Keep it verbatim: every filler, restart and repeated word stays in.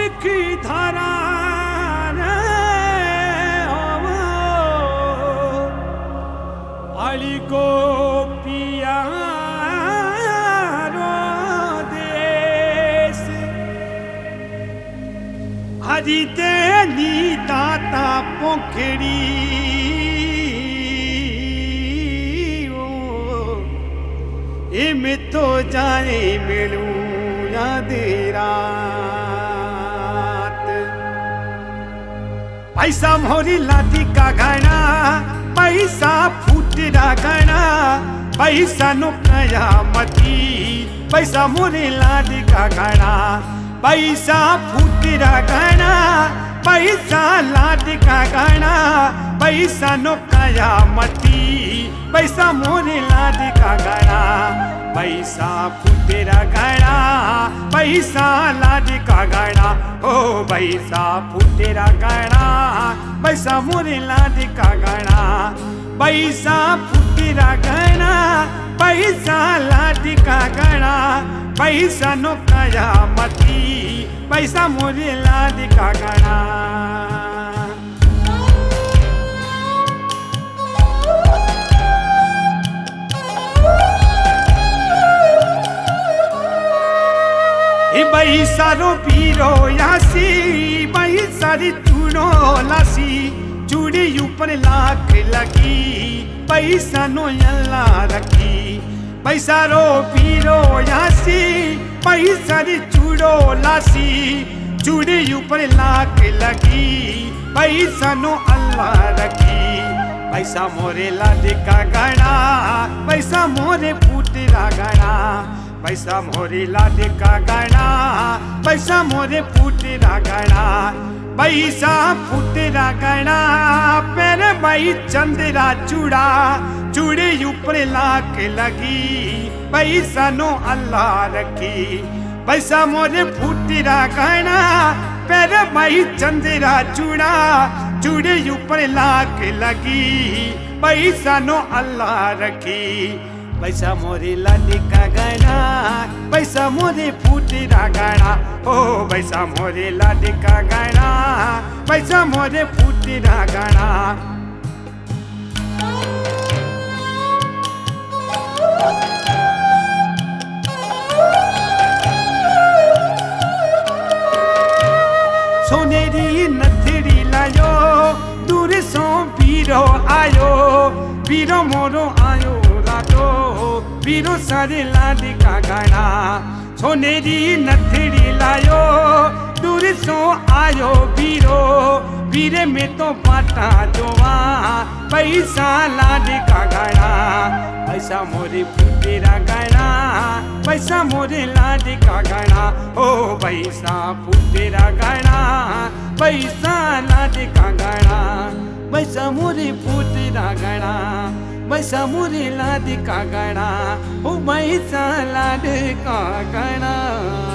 की धारा अली को पिया देश हरिते नी दाता पोखड़ी में तो जाए मिलू याद रात पैसा मोरी लाठी का घना पैसा फूटरा घना पैसा नो कयामती पैसा मोरी लाठी का घना पैसा फूटरा घना पैसा लाठी का घना पैसा नो कयामती पैसा मोरे लाडी का घड़ा पैसा फूटेरा घड़ा पैसा लाडी का घड़ा ओ पैसा फूटेरा घड़ा पैसा मोरे लाडी का घड़ा पैसा फूटेरा घड़ा पैसा लाडी का घड़ा पैसा नो कयामती पैसा मोरे लाडी का घड़ा पैसा रो पीरो यासी पैसा री चूड़ो लासी चूड़ी ऊपर लाख लगी पैसा नो यल्ला रखी पैसा रो पीरो यासी पैसा री चूड़ो लासी चूड़ी ऊपर लाख लगी पैसा नो अल्लाह रखी पैसा मोरे लाडे का घड़ा पैसा मोरे फूटेरा घड़ा पैसा मोरे लाडे का घड़ा पैसा मोरे फूटेरा घड़ा पैसा फूटेरा घड़ा पेरे भाई चंदेरा चूड़ा चूड़े ऊपर लाख लगी पैसा नो अल्लाह रखी पैसा मोरे फूटेरा घड़ा पेरे भाई चंदेरा चूड़ा चूड़े ऊपर लाख लगी पैसा नो अल्लाह रखी पैसा मोरे लाडे का घड़ा पैसा मोरे फूटेरा घड़ा ओ पैसा मोरे लाडे का घड़ा पैसा मोरे फूटेरा घड़ा सोनेरी नथड़ी लायो दूर सो पीरो आयो पीरो मोरो आयो लाडो पीरो सारे लाडे का घड़ा सोनेरी नथड़ी लायो दूर सो आयो पीरो पीरे में तो पाटा जोवा पैसा लाडे का घड़ा पैसा मोरे फूटेरा घड़ा पैसा मोरे लाडे का घड़ा ओ पैसा फूटेरा घड़ा पैसा लाडे का घड़ा पैसा मोरे फूटेरा घड़ा पैसा मोरे लाडे का घड़ा ओ पैसा लाडे का घड़ा।